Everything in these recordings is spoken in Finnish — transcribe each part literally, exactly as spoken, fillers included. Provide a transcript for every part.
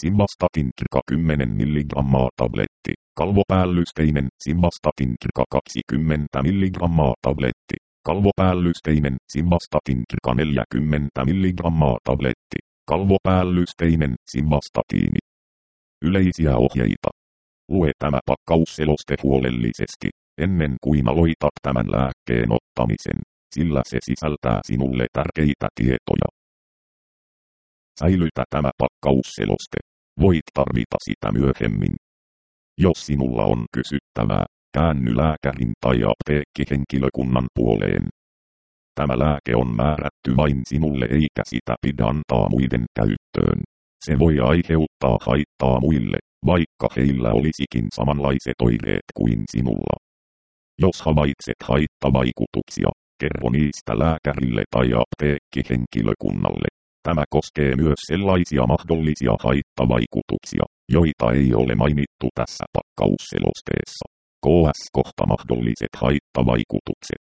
Simvastatin kymmenen milligrammaa tabletti. Kalvopäällysteinen Simvastatin kaksikymmentä milligrammaa tabletti. Kalvopäällysteinen Simvastatin neljäkymmentä milligrammaa tabletti. Kalvopäällysteinen Simvastatiini. Yleisiä ohjeita. Lue tämä pakkausseloste huolellisesti, ennen kuin aloitat tämän lääkkeen ottamisen, sillä se sisältää sinulle tärkeitä tietoja. Säilytä tämä pakkausseloste. Voit tarvita sitä myöhemmin. Jos sinulla on kysyttävää, käänny lääkärin tai apteekkihenkilökunnan puoleen. Tämä lääke on määrätty vain sinulle eikä sitä pidä antaa muiden käyttöön. Se voi aiheuttaa haittaa muille, vaikka heillä olisikin samanlaiset oireet kuin sinulla. Jos havaitset haittavaikutuksia, kerro niistä lääkärille tai apteekkihenkilökunnalle. Tämä koskee myös sellaisia mahdollisia haittavaikutuksia, joita ei ole mainittu tässä pakkausselosteessa. K S kohta mahdolliset haittavaikutukset.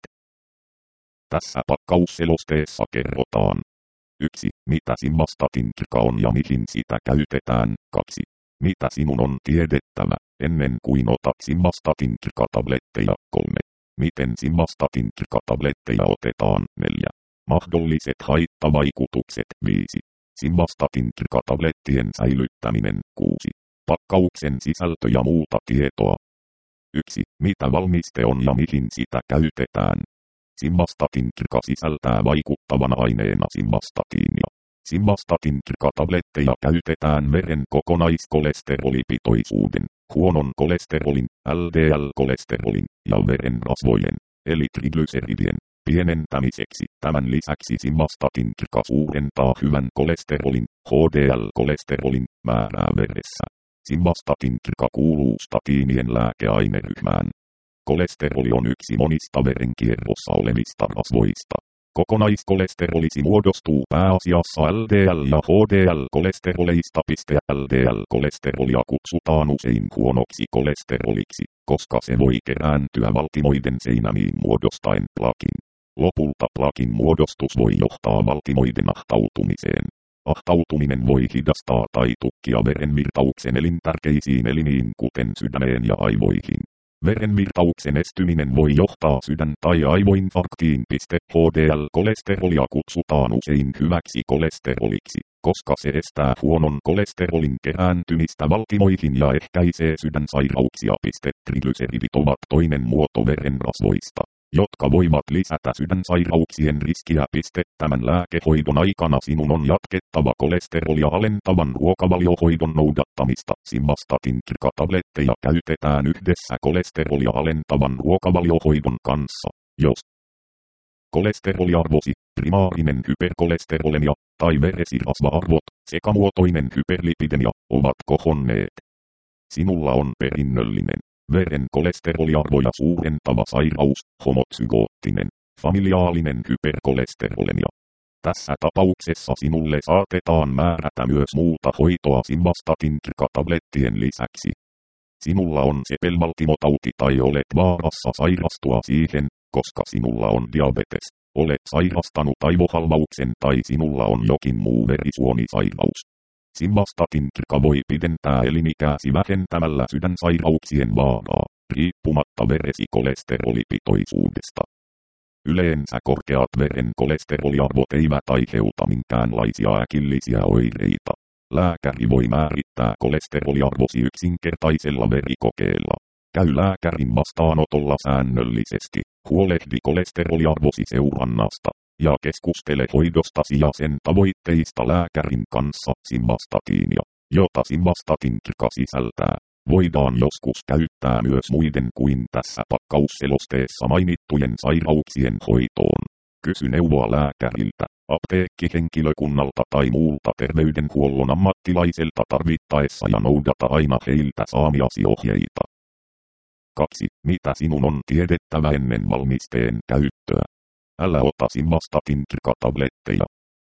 Tässä pakkausselosteessa kerrotaan. yksi. Mitä Simvastatin on ja mihin sitä käytetään. kaksi. Mitä sinun on tiedettävä, ennen kuin otat Simvastatin tabletteja. kolme. Miten Simvastatin tabletteja otetaan. neljä. Mahdolliset haittavaikutukset. viisi. Simvastatin tablettien säilyttäminen. kuusi. Pakkauksen sisältö ja muuta tietoa. yksi. Mitä valmiste on ja mihin sitä käytetään. Simvastatin sisältää vaikuttavana aineena simvastatiinia. Simvastatin tabletteja käytetään veren kokonaiskolesterolipitoisuuden, huonon kolesterolin, L D L-kolesterolin ja veren rasvojen, eli triglyceridien, pienentämiseksi. Tämän lisäksi simvastatin suurentaa hyvän kolesterolin, H D L-kolesterolin, määrää veressä. Simvastatin kuuluu statiinien lääkeaineryhmään. Kolesteroli on yksi monista verenkierrossa olevista rasvoista. Kokonaiskolesterolisi muodostuu pääasiassa L D L- ja H D L-kolesteroleista. L D L-kolesterolia kutsutaan usein huonoksi kolesteroliksi, koska se voi kerääntyä valtimoiden seinämiin muodostaen plakin. Lopulta plakin muodostus voi johtaa valtimoiden ahtautumiseen. Ahtautuminen voi hidastaa tai tukkia verenvirtauksen elintärkeisiin elimiin kuten sydämeen ja aivoihin. Verenvirtauksen estyminen voi johtaa sydän- tai aivoinfarktiin. H D L-kolesterolia kutsutaan usein hyväksi kolesteroliksi, koska se estää huonon kolesterolin kerääntymistä valtimoihin ja ehkäisee sydänsairauksia. Triglyceridit ovat toinen muoto verenrasvoista, jotka voivat lisätä sydänsairauksien riskiä. Tämän lääkehoidon aikana sinun on jatkettava kolesterolia alentavan ruokavaliohoidon noudattamista. Simvastatin tabletteja käytetään yhdessä kolesterolia alentavan ruokavaliohoidon kanssa, jos kolesteroliarvosi, primaarinen hyperkolesterolemia tai veresirasva-arvot, sekamuotoinen hyperlipidemia, ovat kohonneet. Sinulla on perinnöllinen, veren kolesteroliarvoja suurentava sairaus, homozygoottinen, familiaalinen hyperkolesterolemia. Tässä tapauksessa sinulle saatetaan määrätä myös muuta hoitoa simvastatin tablettien lisäksi. Sinulla on sepelvaltimotauti tai olet vaarassa sairastua siihen, koska sinulla on diabetes, olet sairastanut aivohalvauksen tai sinulla on jokin muu verisuonisairaus. Simvastatin voi pidentää elinikääsi vähentämällä sydänsairauksien vaaraa, riippumatta veresi kolesterolipitoisuudesta. Yleensä korkeat veren kolesteroliarvot eivät aiheuta minkäänlaisia äkillisiä oireita. Lääkäri voi määrittää kolesteroliarvosi yksinkertaisella verikokeella. Käy lääkärin vastaanotolla säännöllisesti, huolehdi kolesteroliarvosi seurannasta ja keskustele hoidostasi ja sen tavoitteista lääkärin kanssa. Simvastatiinia, jota simvastatin sisältää, voidaan joskus käyttää myös muiden kuin tässä pakkausselosteessa mainittujen sairauksien hoitoon. Kysy neuvoa lääkäriltä, apteekkihenkilökunnalta tai muulta terveydenhuollon ammattilaiselta tarvittaessa ja noudata aina heiltä saamiasi ohjeita. kaksi. Mitä sinun on tiedettävä ennen valmisteen käyttöä? Älä ota simvastatin tabletteja.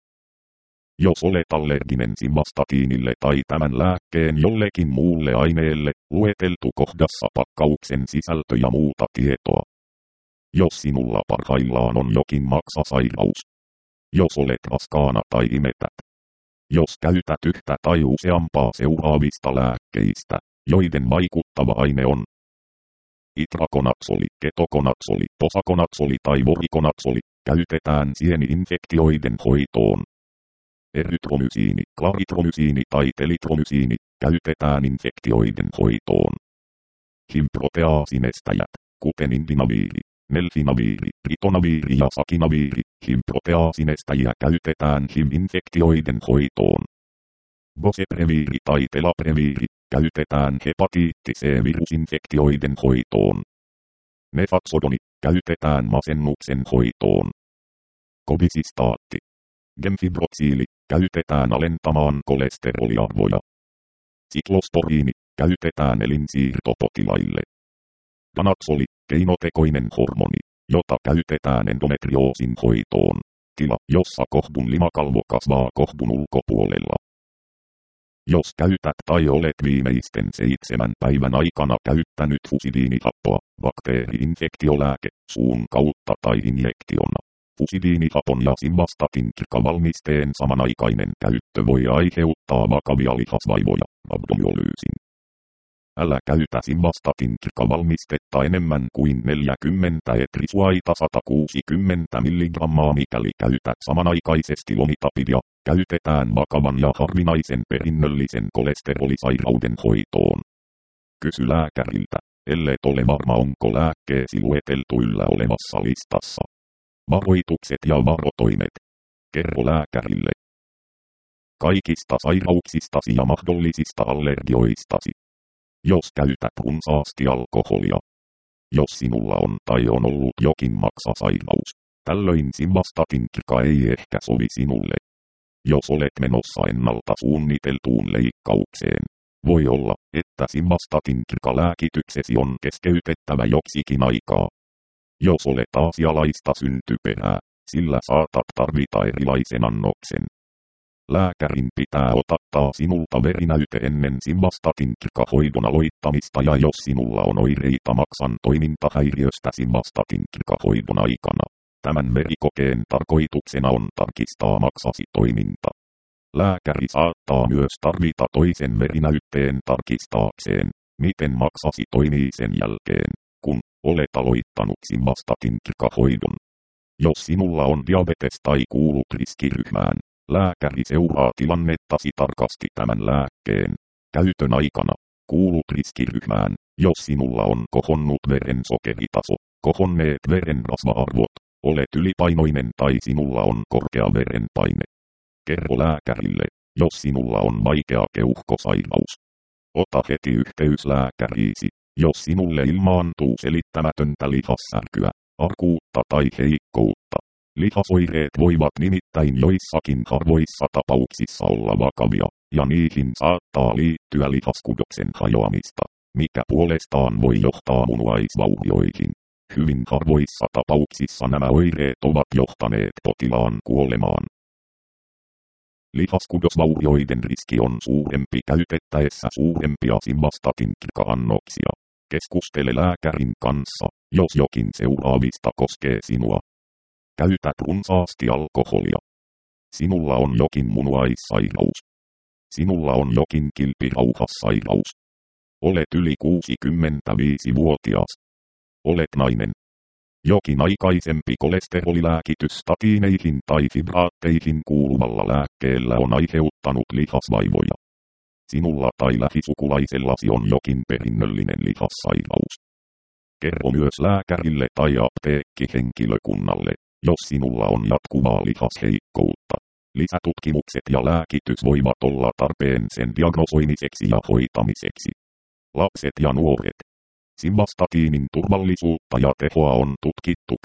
Jos olet allerginen simvastatiinille tai tämän lääkkeen jollekin muulle aineelle, lueteltu kohdassa pakkauksen sisältö ja muuta tietoa. Jos sinulla parhaillaan on jokin maksasairaus. Jos olet raskaana tai imetät. Jos käytät yhtä tai useampaa seuraavista lääkkeistä, joiden vaikuttava aine on itrakonatsoli, ketokonatsoli, posakonatsoli tai vorikonatsoli, käytetään sieni-infektioiden hoitoon. Erytromysiini, klaritromysiini tai telitromysiini, käytetään infektioiden hoitoon. H I V-proteaasinestäjät, kuten indinaviiri, nelfinaviiri, ritonaviiri ja sakinaviiri, H I V-proteaasinestäjiä käytetään H I V-infektioiden hoitoon. Bocepreviiri tai telapreviiri, käytetään hepatiitti C-virusinfektioiden hoitoon. Nefatsodoni, käytetään masennuksen hoitoon. Kobisistaatti, gemfibroksiili, käytetään alentamaan kolesteroliarvoja. Siklosporiini, käytetään elinsiirtopotilaille. Danatsoli, keinotekoinen hormoni, jota käytetään endometrioosin hoitoon. Tila, jossa kohdun limakalvo kasvaa kohdun ulkopuolella. Jos käytät tai olet viimeisten seitsemän päivän aikana käyttänyt fusidiinihappoa, bakteeri-infektiolääke, suun kautta tai injektiona. Fusidiinihapon ja simvastatin valmisteen samanaikainen käyttö voi aiheuttaa vakavia lihasvaivoja, abdomiolyysin. Älä käytä simvastatin valmistetta enemmän kuin neljäkymmentä etrisuaita sata kuusikymmentä milligrammaa mikäli käytät samanaikaisesti lomitapidia, käytetään vakavan ja harvinaisen perinnöllisen kolesterolisairauden hoitoon. Kysy lääkäriltä, ellet ole varma onko lääkkeesi lueteltu yllä olevassa listassa. Varoitukset ja varotoimet. Kerro lääkärille kaikista sairauksistasi ja mahdollisista allergioistasi. Jos käytät runsaasti alkoholia. Jos sinulla on tai on ollut jokin maksasairaus, tällöin simvastatin ei ehkä sovi sinulle. Jos olet menossa ennalta suunniteltuun leikkaukseen, voi olla, että simvastatin lääkityksesi on keskeytettävä joksikin aikaa. Jos olet aasialaista syntyperää, sillä saatat tarvita erilaisen annoksen. Lääkärin pitää ottaa sinulta verinäyte ennen simvastatin hoidon aloittamista ja jos sinulla on oireita maksan toimintahäiriöstä simvastatin hoidon aikana. Tämän verikokeen tarkoituksena on tarkistaa maksasi toiminta. Lääkäri saattaa myös tarvita toisen verinäytteen tarkistaakseen, miten maksasi toimii sen jälkeen, kun olet aloittanut simvastatin hoidon. Jos sinulla on diabetes tai kuulut riskiryhmään, lääkäri seuraa tilannettasi tarkasti tämän lääkkeen käytön aikana. Kuulut riskiryhmään, jos sinulla on kohonnut verensokeritaso, kohonneet verenrasva-arvot, olet ylipainoinen tai sinulla on korkea verenpaine. Kerro lääkärille, jos sinulla on vaikea keuhkosairaus. Ota heti yhteys lääkäriisi, jos sinulle ilmaantuu selittämätöntä lihassärkyä, arkuutta tai heikkoutta. Lihasoireet voivat nimittäin joissakin harvoissa tapauksissa olla vakavia, ja niihin saattaa liittyä lihaskudoksen hajoamista, mikä puolestaan voi johtaa munuaisvaurioihin. Hyvin harvoissa tapauksissa nämä oireet ovat johtaneet potilaan kuolemaan. Lihaskudosvaurioiden riski on suurempi käytettäessä suurempia simvastatin annoksia. Keskustele lääkärin kanssa, jos jokin seuraavista koskee sinua. Käytät runsaasti alkoholia. Sinulla on jokin munuaissairaus. Sinulla on jokin kilpirauhassairaus. Olet yli kuusikymmentäviisivuotias. Olet nainen. Jokin aikaisempi kolesterolilääkitys statiineihin tai fibraatteihin kuuluvalla lääkkeellä on aiheuttanut lihasvaivoja. Sinulla tai lähisukulaisellasi on jokin perinnöllinen lihassairaus. Kerro myös lääkärille tai apteekkihenkilökunnalle, jos sinulla on jatkuvaa lihasheikkoutta. Lisätutkimukset ja lääkitys voivat olla tarpeen sen diagnosoimiseksi ja hoitamiseksi. Lapset ja nuoret. Simvastatiinin turvallisuutta ja tehoa on tutkittu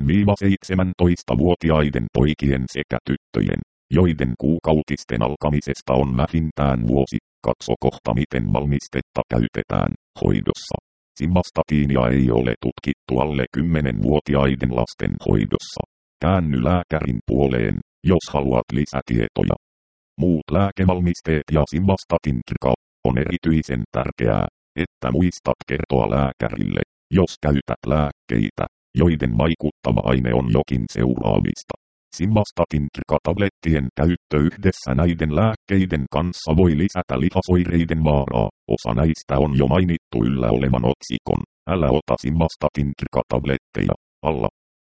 kymmenen–seitsemäntoista-vuotiaiden poikien sekä tyttöjen, joiden kuukautisten alkamisesta on vähintään vuosi. Katso kohta miten valmistetta käytetään hoidossa. Simvastatiinia ei ole tutkittu alle kymmenvuotiaiden lasten hoidossa. Käänny lääkärin puoleen, jos haluat lisätietoja. Muut lääkevalmisteet ja simvastatin on erityisen tärkeää, että muistat kertoa lääkärille, jos käytät lääkkeitä, joiden vaikuttava aine on jokin seuraavista. Simvastatin tablettien käyttö yhdessä näiden lääkkeiden kanssa voi lisätä lihasoireiden vaaraa. Osa näistä on jo mainittu yllä olevan otsikon "Älä ota Simvastatin tabletteja" alla.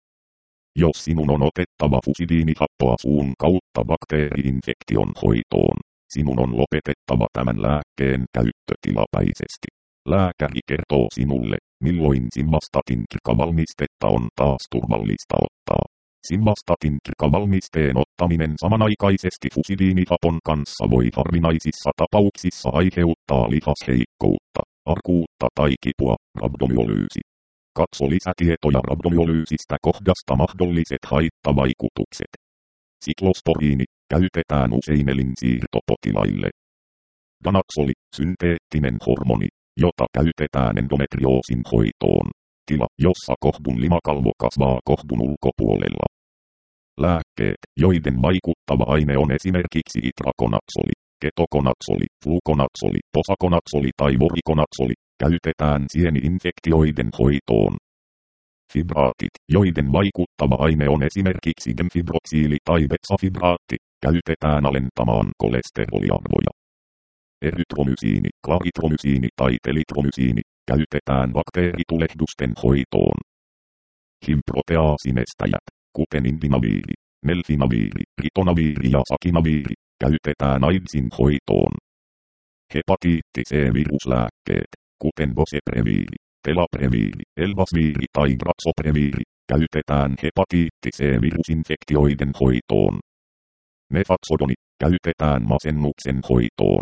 Jos sinun on otettava fusidiinihappoa suun kautta bakteeri-infektion hoitoon, sinun on lopetettava tämän lääkkeen käyttö tilapäisesti. Lääkäri kertoo sinulle, milloin Simvastatin valmistetta on taas turvallista ottaa. Simvastatin valmisteen ottaminen samanaikaisesti fusidiinihapon kanssa voi harvinaisissa tapauksissa aiheuttaa lihasheikkoutta, arkuutta tai kipua. Rabdomyolyysi. Katso lisätietoja rabdomyolyysistä kohdasta mahdolliset haittavaikutukset. Siklosporiini käytetään usein elinsiirtopotilaille. Ganaxoli, synteettinen hormoni, jota käytetään endometrioosin hoitoon. Tila, jossa kohdun limakalvo kasvaa kohdun ulkopuolella. Lääkkeet, joiden vaikuttava aine on esimerkiksi itrakonaksoli, ketokonaksoli, flukonaksoli, posakonaksoli tai vorikonaksoli, käytetään sieni-infektioiden hoitoon. Fibraatit, joiden vaikuttava aine on esimerkiksi gemfibroksiili tai betsafibraatti, käytetään alentamaan kolesteroliarvoja. Erytromysiini, klaritromysiini tai telitromysiini, käytetään bakteeritulehdusten hoitoon. H I V-proteaasinestäjät, kuten indinaviiri, melfinaviiri, ritonaviiri ja sakinaviiri, käytetään AIDSin hoitoon. Hepatiitti C-viruslääkkeet, kuten bocepreviiri, telapreviiri, elvasviiri tai graxopreviiri, käytetään hepatiitti C-virusinfektioiden hoitoon. Mefaxodoni, käytetään masennuksen hoitoon.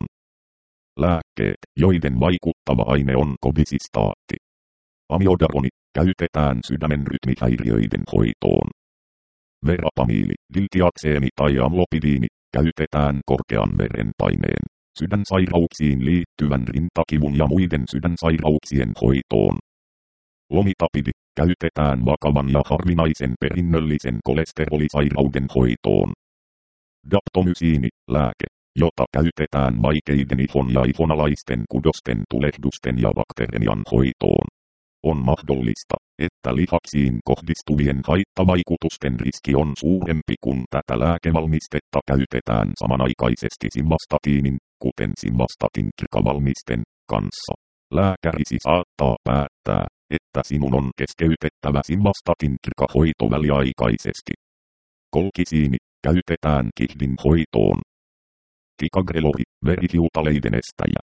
Lääkkeet, joiden vaikuttava aine on kobisistaatti. Amiodaroni, käytetään sydämen rytmihäiriöiden hoitoon. Verapamiili, diltiakseemi tai amlopidiini, käytetään korkean verenpaineen, sydänsairauksiin liittyvän rintakivun ja muiden sydänsairauksien hoitoon. Lomitapidi, käytetään vakavan ja harvinaisen perinnöllisen kolesterolisairauden hoitoon. Daptomysiini, lääke, jota käytetään vaikeiden ihon ja ihonalaisten kudosten tulehdusten ja bakteerian hoitoon. On mahdollista, että lihaksiin kohdistuvien haittavaikutusten riski on suurempi, kun tätä lääkevalmistetta käytetään samanaikaisesti simvastatiinin, kuten simvastatin valmisten kanssa. Lääkärisi saattaa päättää, että sinun on keskeytettävä simvastatin hoito väliaikaisesti. Kolkisiini, käytetään kihdin hoitoon. Ticagrelori, verihiutaleiden estäjä.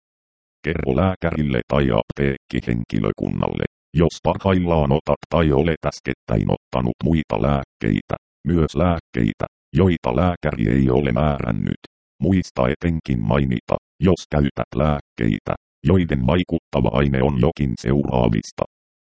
Kerro lääkärille tai apteekkihenkilökunnalle, jos parhaillaan otat tai olet äskettäin ottanut muita lääkkeitä, myös lääkkeitä, joita lääkäri ei ole määrännyt. Muista etenkin mainita, jos käytät lääkkeitä, joiden vaikuttava aine on jokin seuraavista.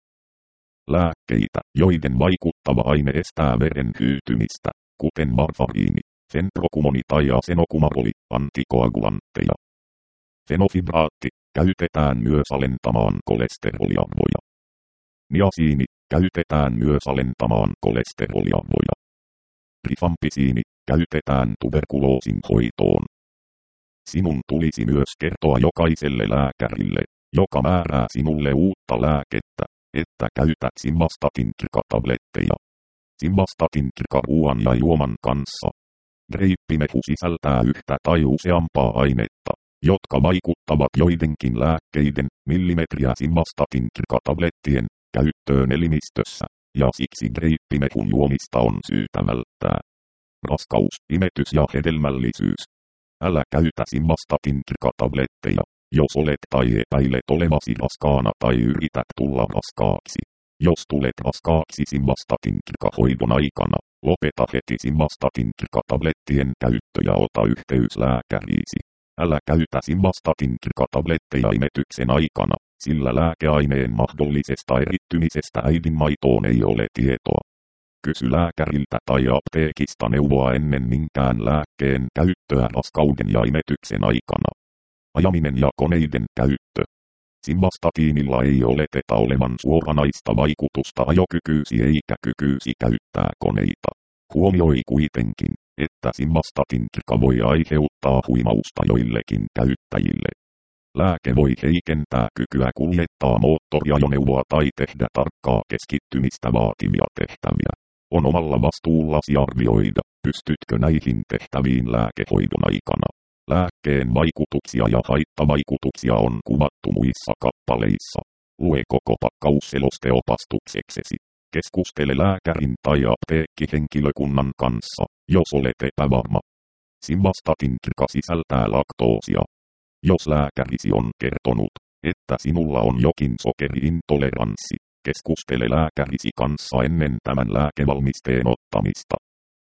Lääkkeitä, joiden vaikuttava aine estää veren hyytymistä, kuten varfariini, fenprokumoni tai asenokumaroli, antikoagulantteja. Fenofibraatti, käytetään myös alentamaan kolesteroliarvoja. Niasiini, käytetään myös alentamaan kolesteroliarvoja. Rifampisiini, käytetään tuberkuloosin hoitoon. Sinun tulisi myös kertoa jokaiselle lääkärille, joka määrää sinulle uutta lääkettä, että käytät simvastatin tabletteja. Simvastatin ruoan ja juoman kanssa. Greippimehu sisältää yhtä tai useampaa ainetta, jotka vaikuttavat joidenkin lääkkeiden millimetriä simvastatin tablettien käyttöön elimistössä, ja siksi greippimehun juomista on syytä välttää. Raskaus, imetys ja hedelmällisyys. Älä käytä simvastatin tabletteja, jos olet tai epäilet olevasi raskaana tai yrität tulla raskaaksi. Jos tulet raskaaksi simvastatin hoidon aikana, lopeta heti simvastatin tablettien käyttö ja ota yhteys lääkäriisi. Älä käytä simvastatin tabletteja imetyksen aikana, sillä lääkeaineen mahdollisesta erittymisestä äidinmaitoon ei ole tietoa. Kysy lääkäriltä tai apteekista neuvoa ennen minkään lääkkeen käyttöä raskauden ja imetyksen aikana. Ajaminen ja koneiden käyttö. Simvastatiinilla ei oleteta olevan suoranaista vaikutusta ajokykyysi eikä kykyysi käyttää koneita. Huomioi kuitenkin, että simvastatin voi aiheuttaa huimausta joillekin käyttäjille. Lääke voi heikentää kykyä kuljettaa moottoriajoneuvoa tai tehdä tarkkaa keskittymistä vaativia tehtäviä. On omalla vastuullasi arvioida, pystytkö näihin tehtäviin lääkehoidon aikana. Lääkkeen vaikutuksia ja haittavaikutuksia on kuvattu muissa kappaleissa. Lue koko pakkaus selosteopastukseksesi. Keskustele lääkärin tai apteekkihenkilökunnan kanssa, jos olet epävarma. Simvastatin kirka sisältää laktoosia. Jos lääkärisi on kertonut, että sinulla on jokin sokeriintoleranssi, keskustele lääkärisi kanssa ennen tämän lääkevalmisteen ottamista.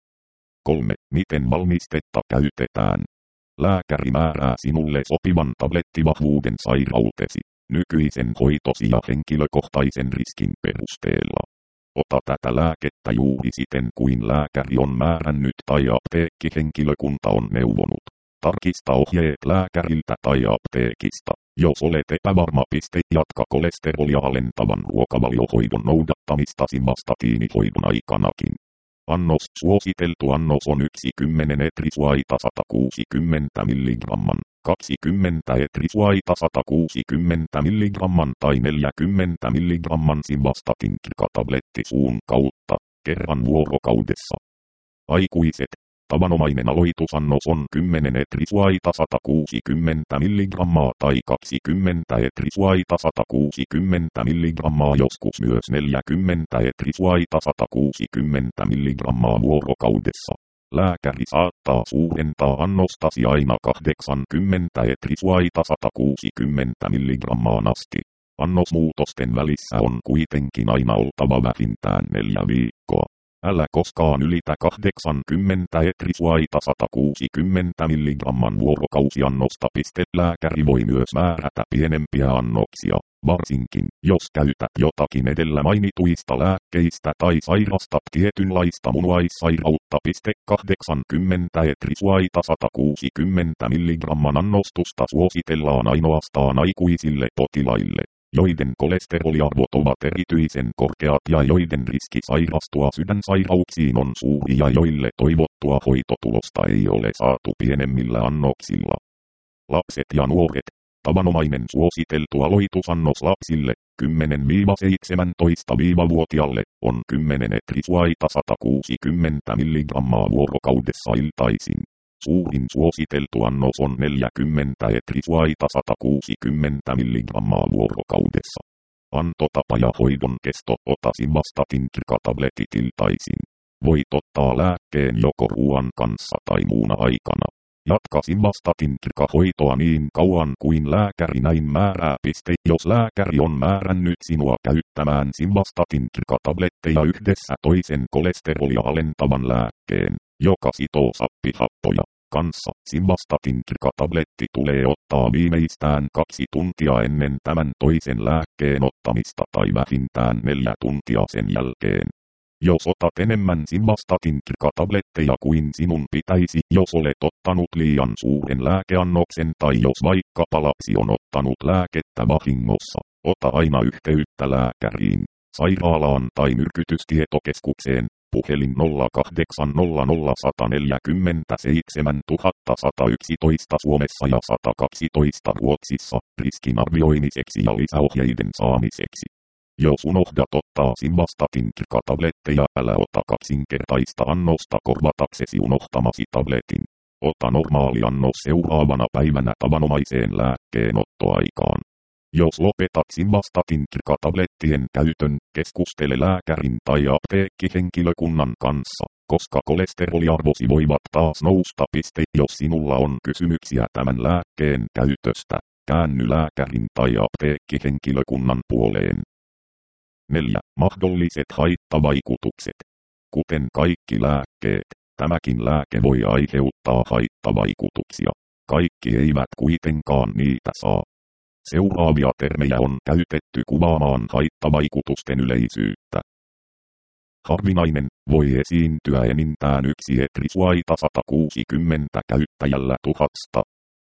kolme. Miten valmistetta käytetään? Lääkäri määrää sinulle sopivan tablettivahvuuden sairautesi, nykyisen hoitosi ja henkilökohtaisen riskin perusteella. Ota tätä lääkettä juuri siten kuin lääkäri on määrännyt tai apteekkihenkilökunta on neuvonut. Tarkista ohjeet lääkäriltä tai apteekista. Jos olet epävarma, piste jatka kolesterolia alentavan ruokavaliohoidon noudattamista simvastatiinihoidon aikanakin. Annos. Suositeltu annos on yksi kymmenen etrisuaita sata kuusikymmentä milligramman, kaksikymmentä etrisuaita sata kuusikymmentä milligramman tai neljäkymmentä milligramman simvastatin tabletti suun kautta, kerran vuorokaudessa. Aikuiset. Tavanomainen aloitusannos on kymmenen etrisuaita sata kuusikymmentä milligrammaa tai kaksikymmentä etrisuaita sata kuusikymmentä milligrammaa, joskus myös neljäkymmentä etrisuaita sata kuusikymmentä milligrammaa vuorokaudessa. Lääkäri saattaa suurentaa annostasi aina kahdeksankymmentä etrisuaita sata kuusikymmentä milligrammaan asti. Annosmuutosten välissä on kuitenkin aina oltava vähintään neljä viikkoa. Älä koskaan ylitä kahdeksankymmentä etrisuaita sata kuusikymmentä milligramman vuorokausiannosta. Lääkäri voi myös määrätä pienempiä annoksia, varsinkin jos käytät jotakin edellä mainituista lääkkeistä tai sairastat tietynlaista munuaissairautta. kahdeksankymmentä etrisuaita sata kuusikymmentä milligramman annostusta suositellaan ainoastaan aikuisille potilaille, joiden kolesteroliarvot ovat erityisen korkeat ja joiden riski sairastua sydänsairauksiin on suuri ja joille toivottua hoitotulosta ei ole saatu pienemmillä annoksilla. Lapset ja nuoret. Tavanomainen suositeltu aloitusannos lapsille kymmenen seitsemäntoista vuotiaille on kymmenen etrisuaita sata kuusikymmentä milligrammaa vuorokaudessa iltaisin. Suurin suositeltu annos on neljäkymmentä etrisuaita sata kuusikymmentä milligrammaa vuorokaudessa. Antotapa ja hoidon kesto. Ota simvastatin tabletit iltaisin. Voit ottaa lääkkeen joko ruoan kanssa tai muuna aikana. Jatka simvastatin hoitoa niin kauan kuin lääkäri näin määrää. Piste. Jos lääkäri on määrännyt sinua käyttämään simvastatin tabletteja yhdessä toisen kolesterolia alentavan lääkkeen, joka sitoo sappihappoja, kanssa, simvastatin tabletti tulee ottaa viimeistään kaksi tuntia ennen tämän toisen lääkkeen ottamista tai vähintään neljä tuntia sen jälkeen. Jos otat enemmän simvastatin tabletteja kuin sinun pitäisi, jos olet ottanut liian suuren lääkeannoksen tai jos vaikkapa lapsi on ottanut lääkettä vahingossa, ota aina yhteyttä lääkäriin, sairaalaan tai myrkytystietokeskukseen. Puhelin nolla kahdeksan nolla nolla yksi neljä seitsemän yksi yksi yksi Suomessa ja sata kaksitoista Ruotsissa, riskin arvioimiseksi ja lisäohjeiden saamiseksi. Jos unohdat ottaa simvastatin tabletteja, älä ota kaksinkertaista annosta korvataksesi unohtamasi tabletin. Ota normaali annos seuraavana päivänä tavanomaiseen lääkkeenottoaikaan. Jos lopetat simvastatin tablettien käytön, keskustele lääkärin tai apteekkihenkilökunnan kanssa, koska kolesteroliarvosi voivat taas nousta. Piste. Jos sinulla on kysymyksiä tämän lääkkeen käytöstä, käänny lääkärin tai apteekkihenkilökunnan puoleen. neljä. Mahdolliset haittavaikutukset. Kuten kaikki lääkkeet, tämäkin lääke voi aiheuttaa haittavaikutuksia. Kaikki eivät kuitenkaan niitä saa. Seuraavia termejä on käytetty kuvaamaan haittavaikutusten yleisyyttä. Harvinainen, voi esiintyä enintään yksi etrisuaita sata kuusikymmentä käyttäjällä tuhasta.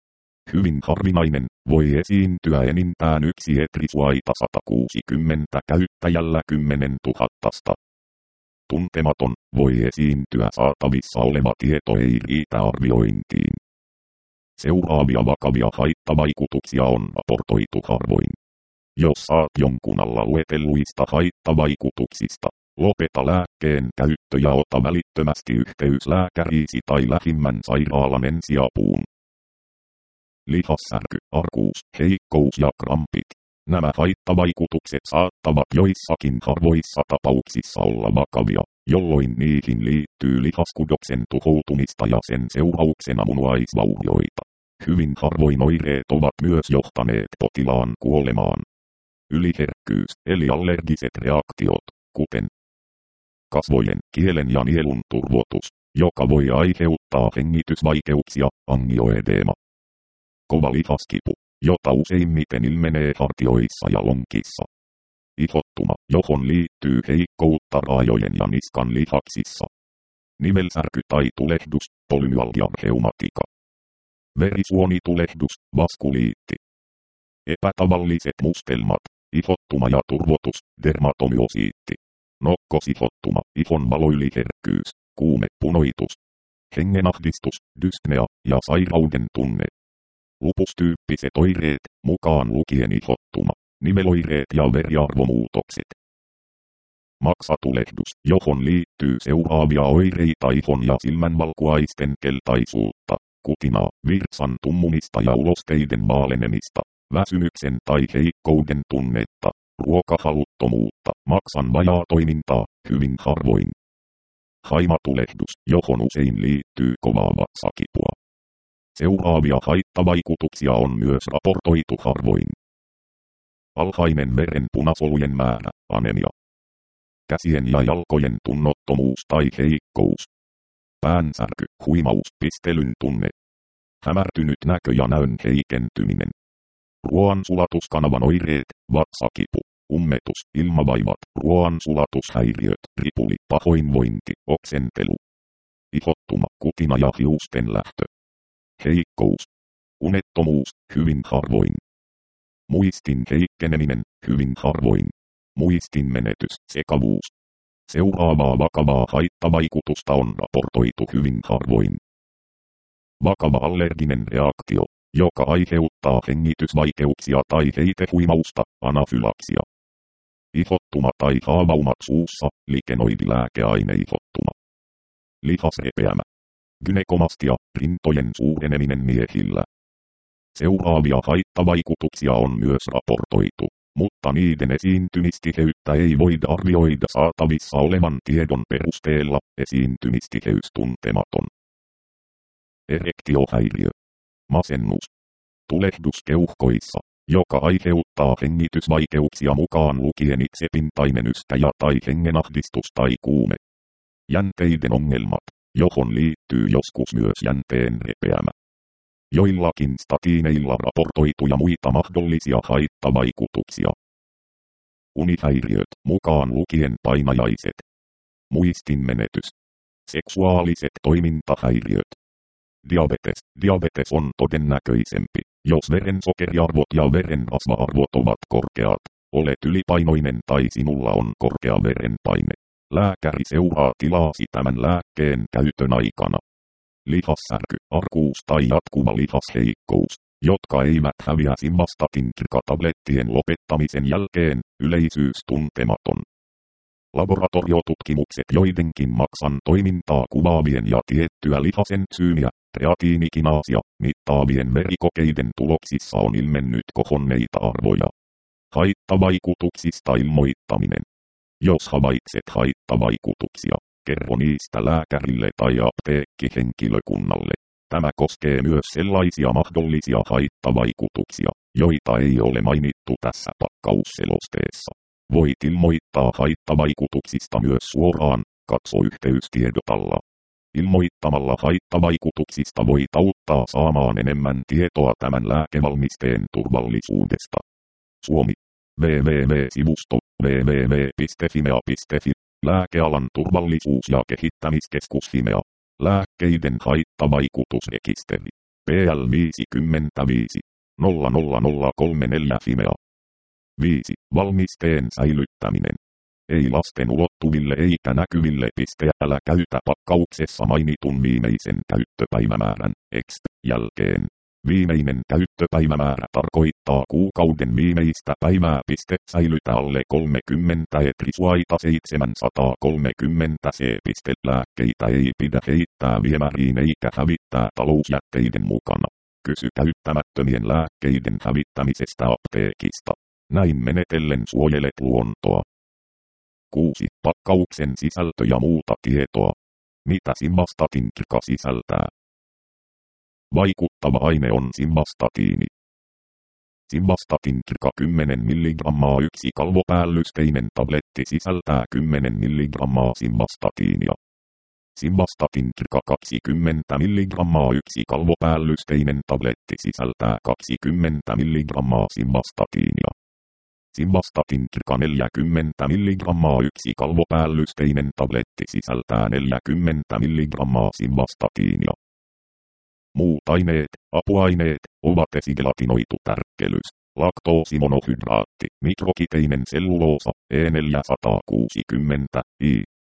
Hyvin harvinainen, voi esiintyä enintään yksi etrisuaita sata kuusikymmentä käyttäjällä kymmenen tuhattasta. Tuntematon, voi esiintyä saatavissa oleva tieto ei riitä arviointiin. Seuraavia vakavia haittavaikutuksia on raportoitu harvoin. Jos saat jonkun alla luetelluista haittavaikutuksista, Lopeta lääkkeen käyttö ja ota välittömästi yhteys lääkäriisi tai lähimmän sairaalan ensiapuun. Lihassärky, arkuus, heikkous ja krampit. Nämä haittavaikutukset saattavat joissakin harvoissa tapauksissa olla vakavia, jolloin niihin liittyy lihaskudoksen tuhoutumista ja sen seurauksena munuaisvaurioita. Hyvin harvoin oireet ovat myös johtaneet potilaan kuolemaan. Yliherkkyys eli allergiset reaktiot, kuten kasvojen, kielen ja nielun turvotus, joka voi aiheuttaa hengitysvaikeuksia, angioedeema. Kova lihaskipu, jota useimmiten ilmenee hartioissa ja lonkissa. Ihottuma, johon liittyy heikkoutta raajojen ja niskan lihaksissa. Nivelsärky tai tulehdus, polymyalgia rheumatica. Verisuonitulehdus, vaskuliitti. Epätavalliset mustelmat, ihottuma ja turvotus, dermatomyosiitti. Nokkosihottuma, ihon valoyliherkkyys, kuume, punoitus. Hengenahdistus, dyspnea ja sairauden tunne. Lupustyyppiset oireet, mukaan lukien ihottuma, niveloireet ja veriarvomuutokset. Maksatulehdus, johon liittyy seuraavia oireita ihon ja silmänvalkuaisten keltaisuutta, kutinaa, virtsan tummumista ja ulosteiden vaalenemista, väsymyksen tai heikkouden tunnetta, ruokahaluttomuutta, maksan vajaatoimintaa, hyvin harvoin. Haimatulehdus, johon usein liittyy kovaa vatsakipua. Seuraavia haittavaikutuksia on myös raportoitu harvoin. Alhainen veren punasolujen määrä, anemia. Käsien ja jalkojen tunnottomuus tai heikkous. Päänsärky, huimaus, pistelyn tunne. Hämärtynyt näkö ja näön heikentyminen. Ruoansulatuskanavan oireet, vatsakipu, ummetus, ilmavaivat, ruoansulatushäiriöt, ripuli, pahoinvointi, oksentelu. Ihottuma, kutina ja hiusten lähtö. Heikkous. Unettomuus, hyvin harvoin. Muistin heikkeneminen, hyvin harvoin. Muistin menetys, sekavuus. Seuraavaa vakavaa haittavaikutusta on raportoitu hyvin harvoin. Vakava allerginen reaktio, joka aiheuttaa hengitysvaikeuksia tai heitehuimausta, anafylaksia. Ihottuma tai haavaumat suussa, likenoidilääkeaineihottuma. Lihasrepeämä. Gynekomastia, rintojen suureneminen miehillä. Seuraavia haittavaikutuksia on myös raportoitu, mutta niiden esiintymistiheyttä ei voida arvioida saatavissa olevan tiedon perusteella, esiintymistiheys tuntematon. Erektiohäiriö. Masennus. Tulehdus keuhkoissa, joka aiheuttaa hengitysvaikeuksia mukaan lukien itsepintainen yskä tai hengenahdistus tai kuume. Jänteiden ongelmat, johon liittyy joskus myös jänteen repeämä. Joillakin statiineilla raportoituja muita mahdollisia haittavaikutuksia. Unihäiriöt, mukaan lukien painajaiset. Muistinmenetys. Seksuaaliset toimintahäiriöt. Diabetes. Diabetes on todennäköisempi, jos verensokeriarvot ja verenrasva-arvot ovat korkeat, olet ylipainoinen tai sinulla on korkea verenpaine. Lääkäri seuraa tilaasi tämän lääkkeen käytön aikana. Lihassärky, arkuus tai jatkuva lihasheikkous, jotka eivät häviä simvastatin-tablettien lopettamisen jälkeen, yleisyys tuntematon. Laboratoriotutkimukset joidenkin maksan toimintaa kuvaavien ja tiettyä lihasentsyymiä, kreatiinikinaasia, mittaavien verikokeiden tuloksissa on ilmennyt kohonneita arvoja. Haittavaikutuksista ilmoittaminen. Jos havaitset haittavaikutuksia, kerro niistä lääkärille tai apteekkihenkilökunnalle. Tämä koskee myös sellaisia mahdollisia haittavaikutuksia, joita ei ole mainittu tässä pakkausselosteessa. Voit ilmoittaa haittavaikutuksista myös suoraan, katso yhteystiedot alla. Ilmoittamalla haittavaikutuksista voit auttaa saamaan enemmän tietoa tämän lääkevalmisteen turvallisuudesta. Suomi. www-sivusto www piste fimea piste fi. Lääkealan turvallisuus- ja kehittämiskeskus Fimea. Lääkkeiden haittavaikutusrekisteri. P L viisikymmentäviisi nolla nolla nolla kolme neljä Fimea. viisi. Valmisteen säilyttäminen. Ei lasten ulottuville eikä näkyville. Älä käytä pakkauksessa mainitun viimeisen käyttöpäivämäärän X jälkeen. Viimeinen käyttöpäivämäärä tarkoittaa kuukauden viimeistä päivää. Piste säilytä alle kolmekymmentä etrisuaita seitsemänsataakolmekymmentä C. Lääkkeitä ei pidä heittää viemäriin eikä hävittää talousjätteiden mukana. Kysy käyttämättömien lääkkeiden hävittämisestä apteekista. Näin menetellen suojelet luontoa. kuusi. Pakkauksen sisältö ja muuta tietoa. Mitä simvastatin K sisältää? Vaikuttava aine on simvastatiini. Simvastatin K kymmenen milligrammaa yksi kalvopäällysteinen tabletti sisältää kymmenen milligrammaa simvastatiinia. Simvastatin K kaksikymmentä milligrammaa yksi kalvopäällysteinen tabletti sisältää kaksikymmentä milligrammaa simvastatiinia. Simvastatin K neljäkymmentä milligrammaa yksi kalvopäällysteinen tabletti sisältää neljäkymmentä milligrammaa simvastatiinia. Muut aineet, apuaineet, ovat esigelatinoitu tärkkelys, laktoosimonohydraatti, mikrokiteinen selluloosa, E neljäsataakuusikymmentä, I.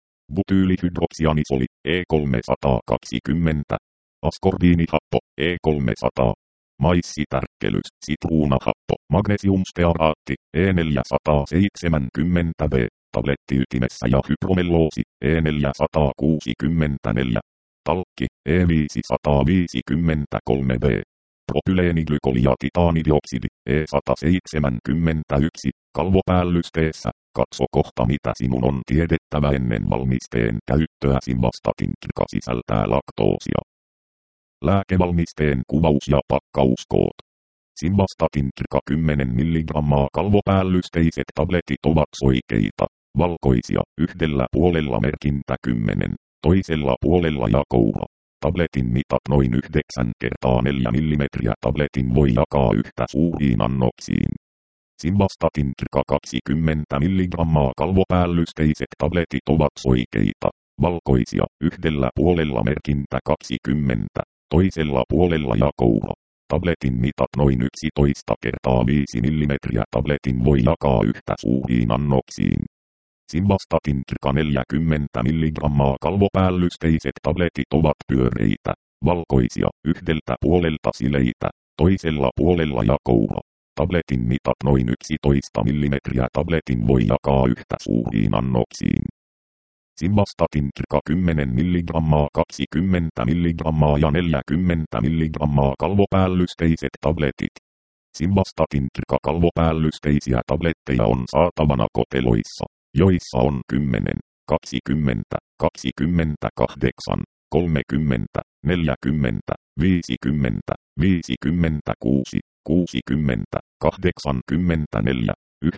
Butyylyhydroksianisoli, E kolmesataakaksikymmentä, askorbiinihappo, E kolmesataa, maissitärkkelys, sitruunahappo, magnesiumstearaatti, E neljäsataaseitsemänkymmentä B, tablettiytimessä ja hypromelloosi, E neljäsataakuusikymmentäneljä, talkki, E viisisataaviisikymmentäkolme B, propyleeniglykooli ja titaanidioksidi, E sata seitsemänkymmentäyksi, kalvopäällysteessä. Katso kohta mitä sinun on tiedettävä ennen valmisteen käyttöä. Simvastatin K sisältää laktoosia. Lääkevalmisteen kuvaus ja pakkauskoot. Simvastatin K kymmenen milligrammaa kalvopäällysteiset tabletit ovat soikeita, valkoisia, yhdellä puolella merkintä kymmenen, toisella puolella jakouro. Tabletin mitat noin yhdeksän kertaa neljä millimetriä. Tabletin voi jakaa yhtä suuriin annoksiin. Simvastatin K kaksikymmentä milligrammaa kalvopäällysteiset tabletit ovat soikeita, valkoisia, yhdellä puolella merkintä kaksikymmentä, toisella puolella jakouro. Tabletin mitat noin yksitoista kertaa viisi millimetriä. Tabletin voi jakaa yhtä suuriin annoksiin. Simvastatin K neljäkymmentä milligrammaa kalvopäällysteiset tabletit ovat pyöreitä, valkoisia, yhdeltä puolelta sileitä, toisella puolella jakouro. Tabletin mitat noin yksitoista millimetriä. Tabletin voi jakaa yhtä suuriin annoksiin. Simvastatin K kymmenen milligrammaa, kaksikymmentä milligrammaa ja neljäkymmentä milligrammaa kalvopäällysteiset tabletit. Simvastatin K kalvopäällysteisiä tabletteja on saatavana koteloissa, joissa on kymmenen, kaksikymmentä, kaksikymmentäkahdeksan, kolmekymmentä, neljäkymmentä, viisikymmentä, viisikymmentäkuusi, kuusikymmentä, kahdeksankymmentäneljä,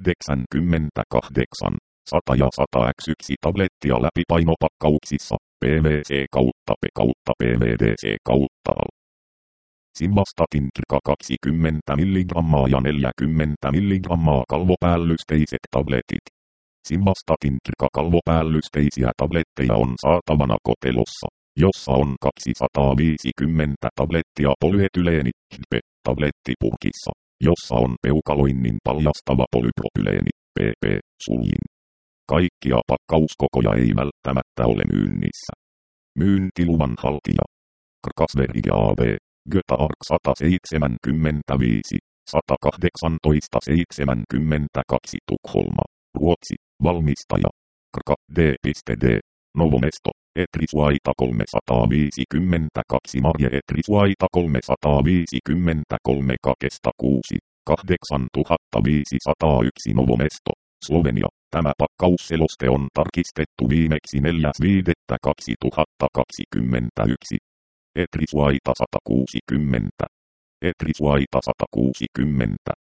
yhdeksänkymmentäkahdeksan, sata ja sata X yksi tablettia läpipainopakkauksissa, P V C kautta P kautta P V D C kautta Al. Simvastatin K kaksikymmentä milligrammaa ja neljäkymmentä milligrammaa kalvopäällysteiset tabletit. Simvastatin K kalvopäällysteisiä tabletteja on saatavana kotelossa, jossa on kaksisataaviisikymmentä tablettia polyetyleeni, H B, tablettipurkissa, jossa on peukaloinnin paljastava polypropyleeni, P P, suljin. Kaikkia pakkauskokoja ei välttämättä ole myynnissä. Myyntiluvan haltija. Krkasverige A B, Göta Ark sata seitsemänkymmentäviisi, sata kahdeksantoista seitsemänkymmentäkaksi Tukholma, Ruotsi, valmistaja. Krka D D, Novomesto, Etrisuaita kolmesataaviisikymmentäkaksi Marje Etrisuaita kolmesataaviisikymmentäkolme Kakesta kuusi, kahdeksantuhattaviisisataayksi Novomesto, Slovenia. Tämä pakkausseloste on tarkistettu viimeksi neljäs viidettä kaksituhattakaksikymmentäyksi. Etrisuaita sata kuusikymmentä. Etrisuaita sata kuusikymmentä.